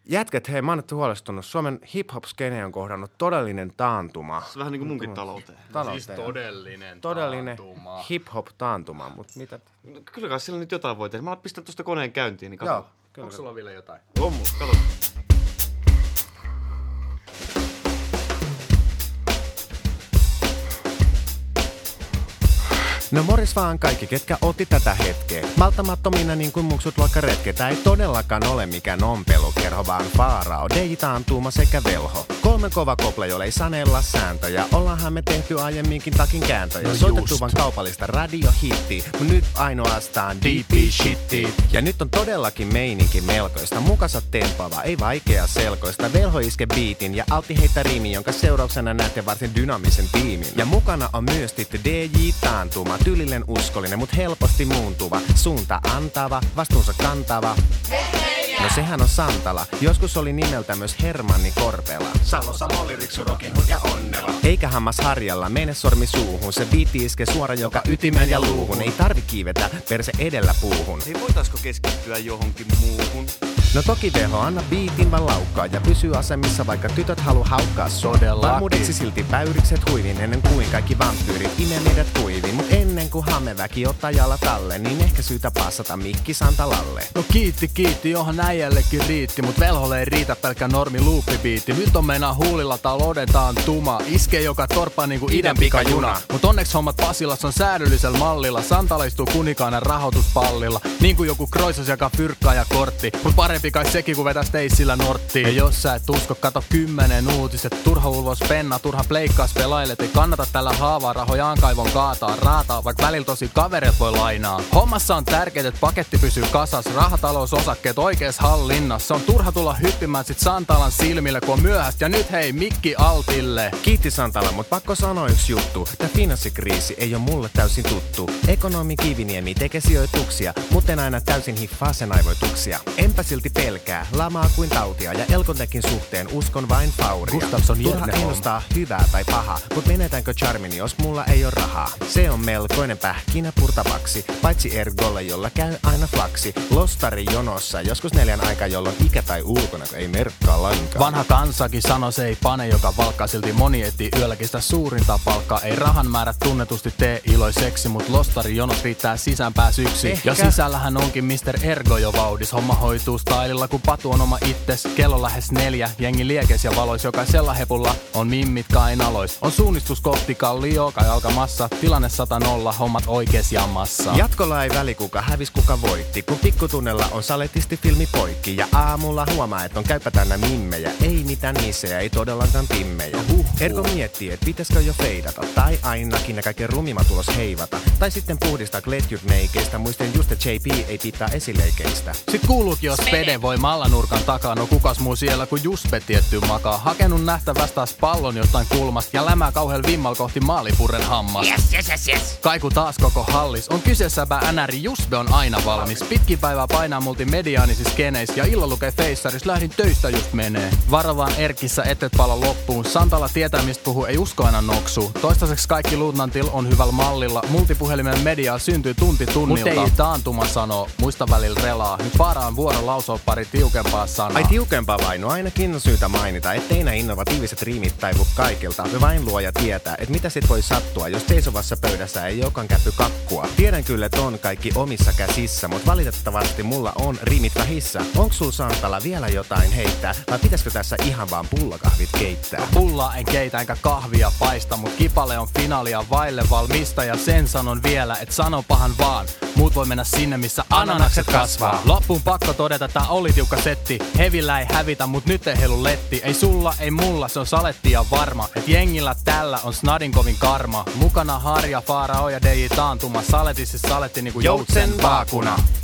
Jätkät, hei, mä oon nyt huolestunut. Suomen hip-hop-skene on kohdannut todellinen taantuma. Se on vähän niin kuin munkin talouteen. Siis todellinen taantuma. Hip-hop-taantuma, mutta mitä? No, kyllä kai sillä nyt jotain voi tehdä. Mä oon pistänyt tuosta koneen käyntiin, niin katso. Joo, kyllä. Onko sulla vielä jotain? On mulla, kato. No moris vaan kaikki, ketkä otti tätä hetkeä. Malttamattomina niin kuin muksut luokkaretke. Tää ei todellakaan ole mikään ompelukerho, vaan faarao, DJ Taantuma sekä velho. 3 kova kopla, jolle ei sanella sääntöjä. Ollaanhan me tehty aiemminkin takin kääntöjä. No soitettu vaan kaupallista radiohittiä, mut nyt ainoastaan DP shittiä. Ja nyt on todellakin meininki melkoista. Mukansa tempaava, ei vaikea selkoista. Velho iske beatin ja Altti heittää riimi, jonka seurauksena näette varsin dynaamisen tiimin. Ja mukana on myös tyttö DJ Taantuma. Tyylilleen uskollinen, mut helposti muuntuva. Suunta antava, vastuunsa kantava. No sehän on Santala. Joskus oli nimeltä myös Hermanni Korpela. Salossa Molli, Riksu, Robin Hood ja Onnela. Eikä hammas harjalla, mene sormi suuhun. Se biitti iske suora joka ytimen ja luuhun. Ei tarvi kiivetä, perse edellä puuhun. Hei, voitaisko keskittyä johonkin muuhun? No toki Veho, anna biitin vaan laukkaa ja pysyy asemissa, vaikka tytöt haluu haukkaa sodella. Varmuudeksi silti päyrikset huivin ennen kuin kaikki vampyyrit imee meidät kuivin. Mut ennen kuin hameväki ottaa jalla talle, niin ehkä syytä passata mikki Santalalle. No kiitti, johan äijällekin riitti, mut velholle ei riitä pelkkä normi luuppibiitti. Nyt on meinaa huulilla talouden taantuma, iskee joka torppaa niinku idän pikajuna. Mut onneksi hommat Pasilas on säädyllisellä mallilla, Santala istuu kunikaana rahoituspallilla. Niin kuin joku Kroisos jakaa fyrkkaa ja kortti, mut parempi kai sekin kun vetäis teissillä norttiin. Ja jos sä et usko, kato 10 uutiset, turha ulvos penna, turha pleikkaas pelailet. Ei kannata tällä haavaa rahojaan kaivon kaataa, raataa, vaikka välillä tosi kavereet voi lainaa. Hommassa on tärkeet, et paketti pysyy kasas, rahatalousosakkeet oikees hallinnassa. On turha tulla hyppimään sit Santalan silmille, kun on myöhäistä. Ja nyt hei, mikki altille. Kiitti Santala, mut pakko sanoa yksi juttu. Tää finanssikriisi ei oo mulle täysin tuttu. Ekonomi Kiviniemi tekee sijoituksia, mut en aina täysin hiffaa sen aivoituksia. Enpä silti pelkää, lamaa kuin tautia, ja Elkontekin suhteen uskon vain fauria. Gustafsson turha ennustaa hyvää tai pahaa, mut menetäänkö charmini, jos mulla ei oo rahaa. Se on melkoinen pähkinä purtavaksi, paitsi Ergolle, jolla käy aina flaksi. Lostari jonossa, joskus 4 aikaa, jolloin ikä tai ulkona, kun ei merkkaa lainkaan. Vanha kansakin sano, se ei pane, joka valkkaa, silti moni etsii yölläkin sitä suurinta palkkaa. Ei rahan määrä tunnetusti tee iloiseksi, mut lostari jonos riittää sisäänpääsyksi. Ehkä. Ja sisällähän onkin Mr. Ergo jo vaudis, homma hoituu stylilla, kun patu on oma itses. Kello lähes 4, jengi liekes ja valois, jokaisella hepulla on mimmit kainalois. On suunnistus kohti kallio, kai alkamassa, tilanne 100-0, hommat oikees jammassa. Jatkolla ei väli kuka hävis kuka voitti, kun pikkutunnella on saletisti filmi poikki. Ja aamulla huomaa, että on käypä täynnä mimmejä, ei mitään missejä, ei todellakaan timmejä. Ergo miettii, et pitäisikö jo feidata, tai ainakin ne kaiken rumimmat tulos heivata. Tai sitten puhdistaa gletjut-meikeistä, muisten just että JP ei pitää esileikeistä. Sit kuuluukin, jos Spede voi mallanurkan takaa, no kukas muu siellä kun Juspe tietty makaa. Hakenut nähtävästä taas pallon jostain kulmasta ja lämää kauhean vimmal kohti maalipurren hammas. Yes. Kaiku taas koko hallis, on kyseessäpä NRI, Juspe on aina valmis. Pitkin päivää painaa multimediaanisissa skeneissä ja illalla lukee feissaris, lähdin töistä just menee. Varovaan Erkissä etet palo loppuun, Santala tietää mistä puhuu, ei usko aina noksuu. Toistaiseksi kaikki luutnantil on hyvällä mallilla, multipuhelimen mediaa syntyy tunti tunnilta. Mut ei Taantuma sanoo, muista välillä relaa, nyt Faaraan vuoro lausoo pari tiukempaa sanaa. Ai tiukempaa vain, no ainakin on syytä mainita, ettei nää innovatiiviset riimit taivu kaikilta. Me vain luoja tietää, et mitä sit voi sattua, jos seisovassa pöydässä ei jokan käpy kakkua. Tiedän kyllä, et on kaikki omissa käsissä, mut valitettavasti mulla on riimit vähissä. Onks sul Santala vielä jotain heittää, vai pitäisikö tässä ihan vaan pullakahvit keittää? Pullaa en keitä enkä kahvia paista, mut kipale on finaalia vaille valmista. Ja sen sanon vielä, et sano pahan vaan, muut voi mennä sinne missä ananakset kasvaa. Loppuun pakko todeta, tää oli tiukka setti. Hevillä ei hävitä, mut nyt ei heilu letti. Ei sulla, ei mulla, se on saletti ja varma, et jengillä tällä on snadin kovin karma. Mukana Harja, Faarao ja DJ Taantuma, saletissa saletti niinku joutsen vaakuna.